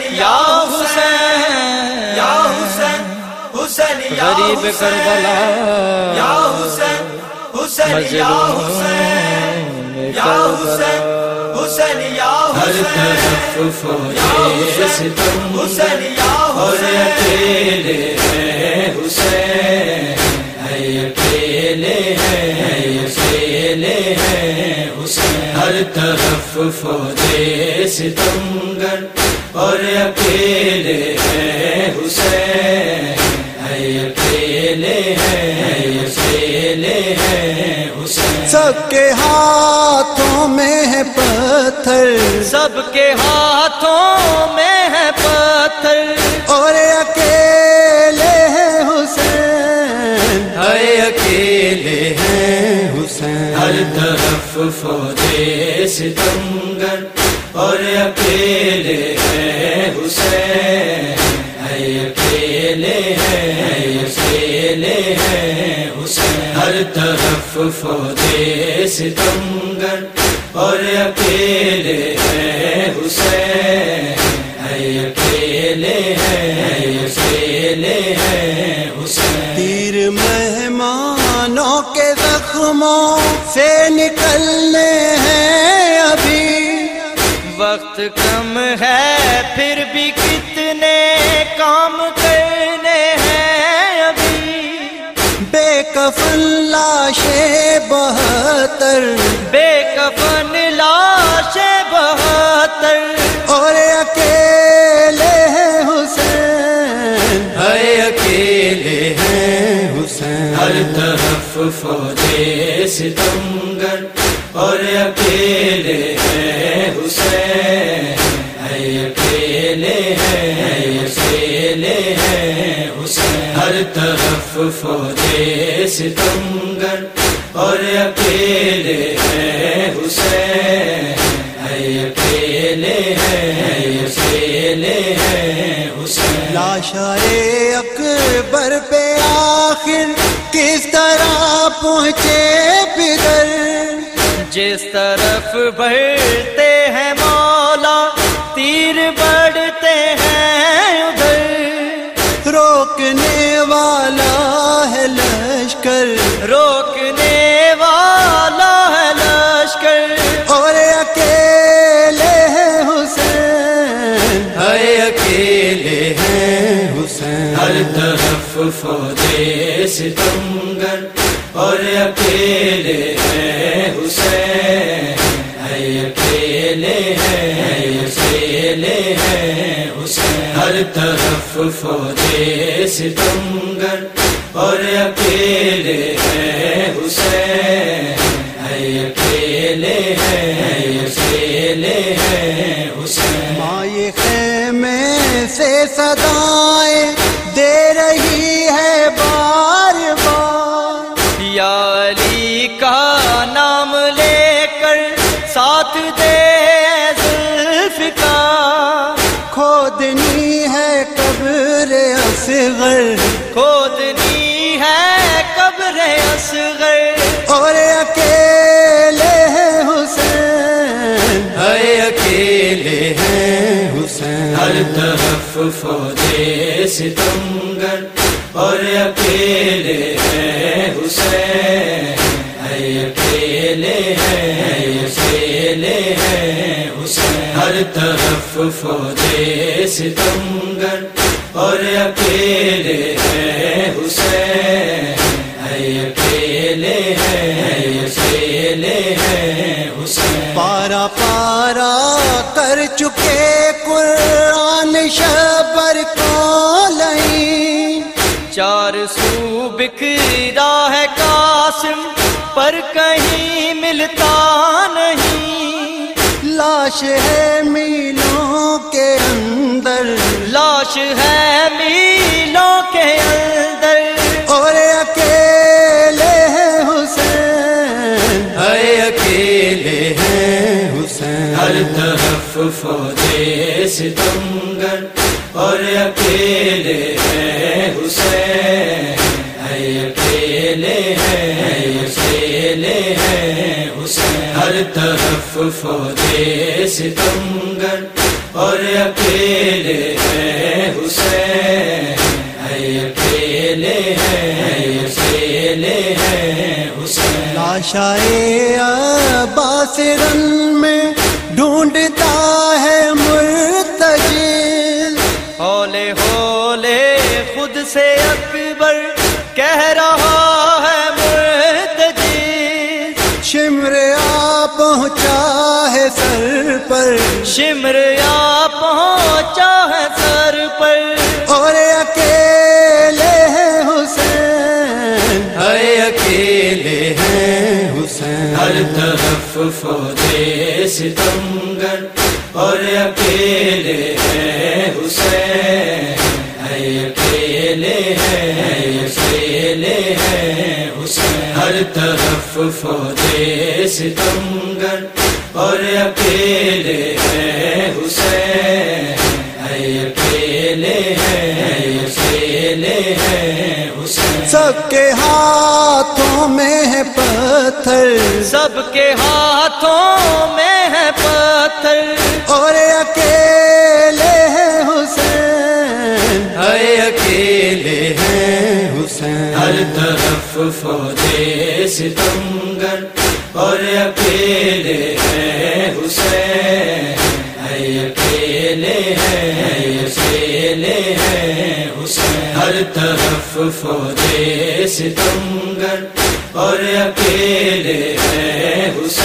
یا حسین یا حسین حسین غریب کربلا یا حسین حسین یا حسین یا حسین حسین یا ہر طرف فوج ستم حسین یا اور حسین اکیلے ہیں حسین ہے اکیلے ہیں اکیلے ہیں حسین ہر طرف فوج ستمگر اور اکیلے ہیں حسین ہے اکیلے ہیں اکیلے ہیں حسین سب کے ہاتھوں میں ہے پتھر سب کے ہاتھوں میں ہے پتھر اور اکیلے ہیں حسین ہے اکیلے ہیں حسین ہر طرف فوج ستمگر اور اکیلے ہیں حسین ہے اکیلے ہیں اکیلے ہیں حسین ہر طرف فوج ستمگر اور اکیلے ہیں حسین ہے اکیلے ہیں اکیلے ہیں حسین تیر مہمانوں کے زخموں سے نکلنے ہیں ابھی وقت کم ہے پھر بھی کتنے کام کرنے ہیں ابھی بے کفن لاشیں 72 بے کفن لاشیں 72 اور اکیلے ہیں حسین ہے اکیلے ہیں حسین ہر طرف فوج ستمگر اور اکیلے ہیں حسین ہے اکیلے ہیں اکیلے ہیں حسین ہر طرف فوج ستمگر اور اکیلے ہیں حسین ہے اکیلے ہیں اکیلے ہیں حسین لاشائے اکبر پہ آخر کس طرح پہنچے پدر جس طرف بڑھتے ہیں مولا تیر بڑھتے ہیں ادھر روکنے والا ہے لشکر روکنے والا ہے لشکر اور اکیلے ہیں حسین ہے اکیلے ہیں حسین ہر طرف فوج ستمگر اور اکیلے ہیں حسین ہے اکیلے ہیں اکیلے ہیں حسین ہر طرف فوج ستمگر اور اکیلے ہیں حسین ہے اکیلے ہیں اکیلے ہیں حسین مائے خیمے سے صدائیں دے رہی ہے بار بار یا علی کا نام لے کر ساتھ دے ذوالفقار کھودنی ہے قبر اصغر کھودنی ہے قبر اصغر اور اکیلے ہیں حسین ہے اکیلے ہیں حسین ہر طرف فوج ستمگر اور اکیلے ہیں حسین ہے اکیلے ہیں اکیلے ہیں حسین ہر طرف فوج ستمگر اور اکیلے ہیں حسین ہے اکیلے ہیں اکیلے ہیں حسین پارا پارا کر چکے قرآن شبر کو لئیں چار سو بکھرا ہے قاسم پر کہیں ملتا نہیں لاش ہے میلوں کے اندر لاش ہے میلوں کے اندر اور اکیلے ہیں حسین ہے اکیلے ہیں حسین ہر طرف فوج ستمگر اور اکیلے ہیں حسین ہے اکیلے ہیں اکیلے ہیں حسین ہر طرف فوج ستمگر اور اکیلے ہیں حسین، اکیلے ہیں، اکیلے ہیں حسین۔ لاشائے عباس رن میں ڈھونڈتا ہے مرتجل، ہولے ہولے خود سے اکبر کہہ رہا ہے مرتجی، شمر آ پہنچا ہے سر پر، شمر آ پہنچا ہے سر پر، اور اکیلے ہیں حسین، اکیلے ہیں حسین۔ ہر طرف فوجے ستمگر اور اکیلے ہیں حسین، اکیلے ہیں، اکیلے ہیں حسین۔ ہر طرف فوجے ستمگر اور اکیلے ہیں حسین، اکیلے ہیں، اکیلے ہیں حسین۔ سب کے ہاتھوں میں ہے پتھر، سب کے ہاتھوں میں ہے پتھر، اور اکیلے ہیں حسین، اکیلے ہیں حسین۔ ہر طرف فوجے ستمگر اور اکیلے ہیں حسین، اکیلے ہیں، اکیلے ہیں حسین۔ ہر طرف فوجے ستمگر اور اکیلے ہیں حسین۔